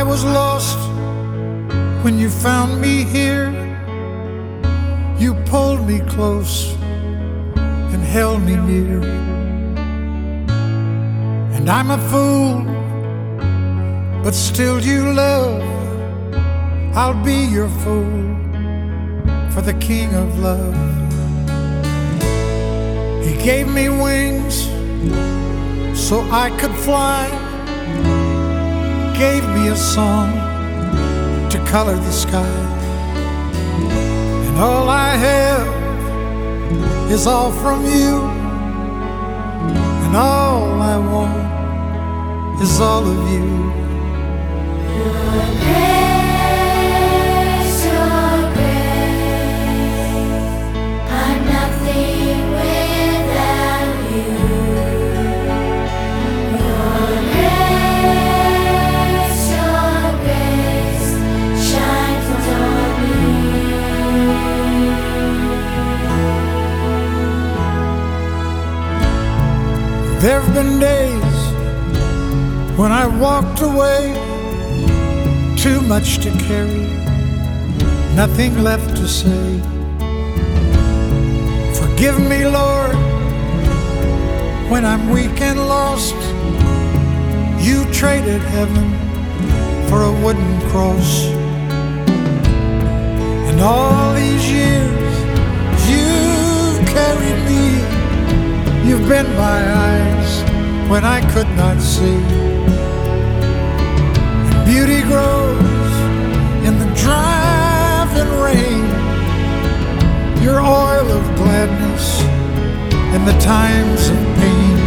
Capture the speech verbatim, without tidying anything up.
I was lost when you found me here. You pulled me close and held me near. And I'm a fool, but still you love. I'll be your fool for the King of Love. He gave me wings so I could fly, gave me a song to color the sky. And all I have is all from you, and all I want is all of you. Your grace, your grace, I'm nothing without you. Your grace, your grace shines on me. There've been days when I walked away, too much to carry, nothing left to say. Forgive me, Lord, when I'm weak and lost. You traded heaven for a wooden cross. And all these years you've carried me. You've been my eyes when I could not see. Beauty grows in the driving rain, your oil of gladness in the times of pain.